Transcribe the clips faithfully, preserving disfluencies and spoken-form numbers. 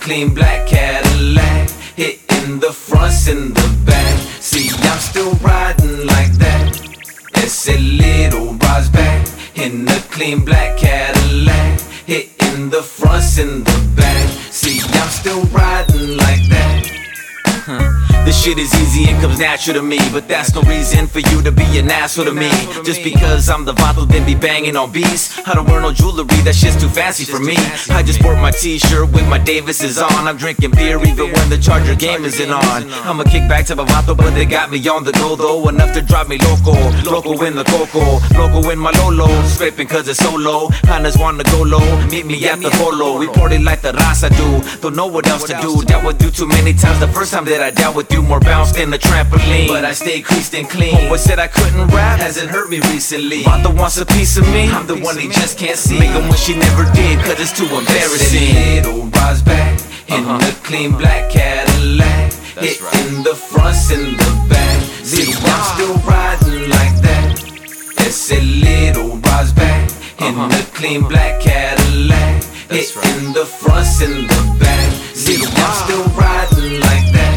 clean black Cadillac, hitting the fronts and the back. See, I'm still riding like that. It's a little rise back in the clean black Cadillac, hitting the fronts and the back. See, I'm still riding like that. Huh. This shit is easy and comes natural to me, but that's no reason for you to be an asshole to me. Just because I'm the vato, then be banging on beats. I don't wear no jewelry, that shit's too fancy for me. I just sport my t-shirt with my Davises on. I'm drinking beer even when the Charger game isn't on. I'm a kickback type of vato, but they got me on the go though. Enough to drive me loco, loco in the coco, loco in my Lolo. Scraping cause it's solo, Hunters wanna go low, meet me at the polo. We party like the Raza do, don't know what else to do. Dealt with you too many times, the first time that I dealt with you, more bounce than a trampoline. But I stay creased and clean. Homeboy said I couldn't rap, hasn't hurt me recently. Vato wants a piece of me, I'm the one he just can't see. Make him wish he never did, cause it's too embarrassing. Little rise back in uh-huh. the clean black Cadillac, hitting right. the fronts and the back. See, I'm still riding like that. It's a little rise back in uh-huh. the clean black Cadillac, hitting right. the fronts and the back. See, I'm still riding like that.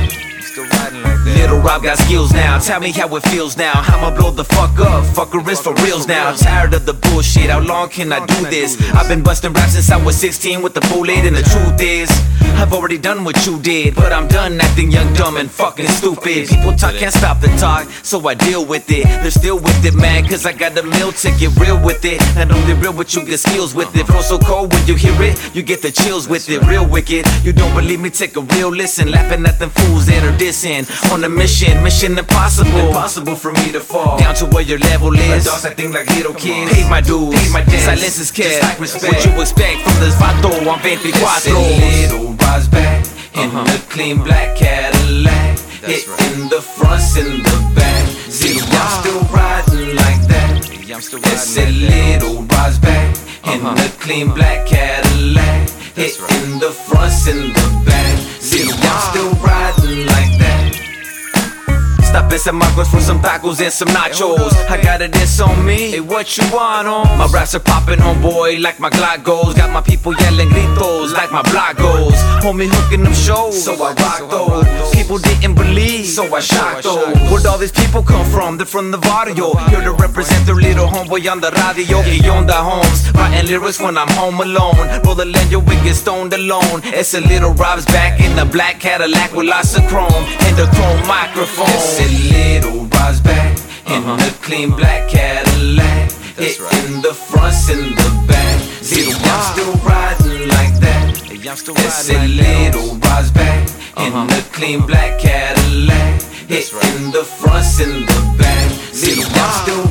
Little Rob got skills now, tell me how it feels now. I'ma blow the fuck up, fucker is for reals now. Tired of the bullshit, how long can I do this? I've been busting raps since I was sixteen with the bullet. And the truth is, I've already done what you did, but I'm done acting young, dumb, and fucking stupid. People talk, can't stop the talk, so I deal with it. They're still with it, man, cause I got a meal ticket, real with it. Not only real, but you get skills with it. Flow so cold when you hear it, you get the chills with it. Real wicked, you don't believe me, take a real listen. Laughing at them fools that are dissing. On a mission, mission impossible. Impossible for me to fall down to where your level is. Dogs acting like little kids. Paid my dues, paid my debts. Silence is kept. Like respect. What you expect from this vato on twenty-four? Little rise back in uh-huh. the clean black Cadillac, hitting right. the fronts and the back. See, I'm still riding like that. It's a little rise back in uh-huh. the clean black Cadillac, hitting right. the fronts and the back. See, I'm still riding like that. Stop at some macos for some tacos and some nachos. I got a diss on me, hey, what you want on? My raps are popping, homeboy, like my Glock goes. Got my people yelling gritos, like my block goes. Homie hooking them shows, so I rock those. People didn't believe, so I shocked those. Where'd all these people come from? They're from the barrio. Here to represent their little homeboy on the radio. Que onda, homes, writing lyrics when I'm home alone. Roll the leño, we get stoned alone. It's a little Rob's back in the black Cadillac with lots of chrome and the chrome microphone. A little rise back in uh-huh. the clean black Cadillac, That's hitting right. the fronts and the back. See, I'm still riding like that. Hey, it's a like little that. rise back uh-huh. in the clean black Cadillac, hitting right. the fronts and the back. See, I'm still